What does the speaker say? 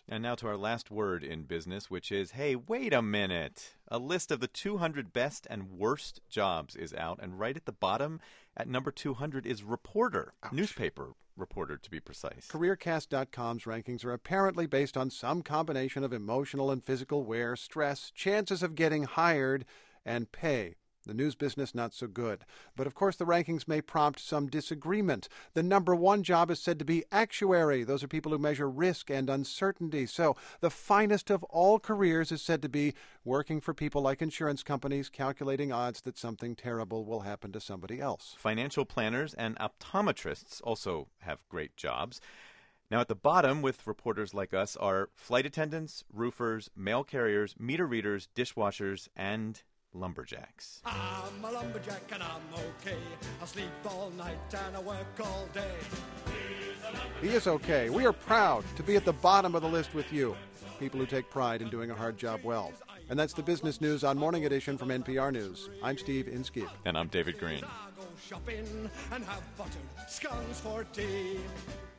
And now to our last word in business, which is, hey, wait a minute. A list of the 200 best and worst jobs is out, and right at the bottom, at number 200, is reporter. Ouch. Newspaper reporter, to be precise. CareerCast.com's rankings are apparently based on some combination of emotional and physical wear, stress, chances of getting hired, and pay. The news business, not so good. But of course, the rankings may prompt some disagreement. The number one job is said to be actuary. Those are people who measure risk and uncertainty. So the finest of all careers is said to be working for people like insurance companies, calculating odds that something terrible will happen to somebody else. Financial planners and optometrists also have great jobs. Now, at the bottom, with reporters like us, are flight attendants, roofers, mail carriers, meter readers, dishwashers, and lumberjacks. I'm a lumberjack and I'm okay. I sleep all night and I work all day. He is okay. We are proud to be at the bottom of the list with you, people who take pride in doing a hard job well. And that's the business news on Morning Edition from NPR News. I'm Steve Inskeep. And I'm David Green. I go shopping and have buttered scones for tea.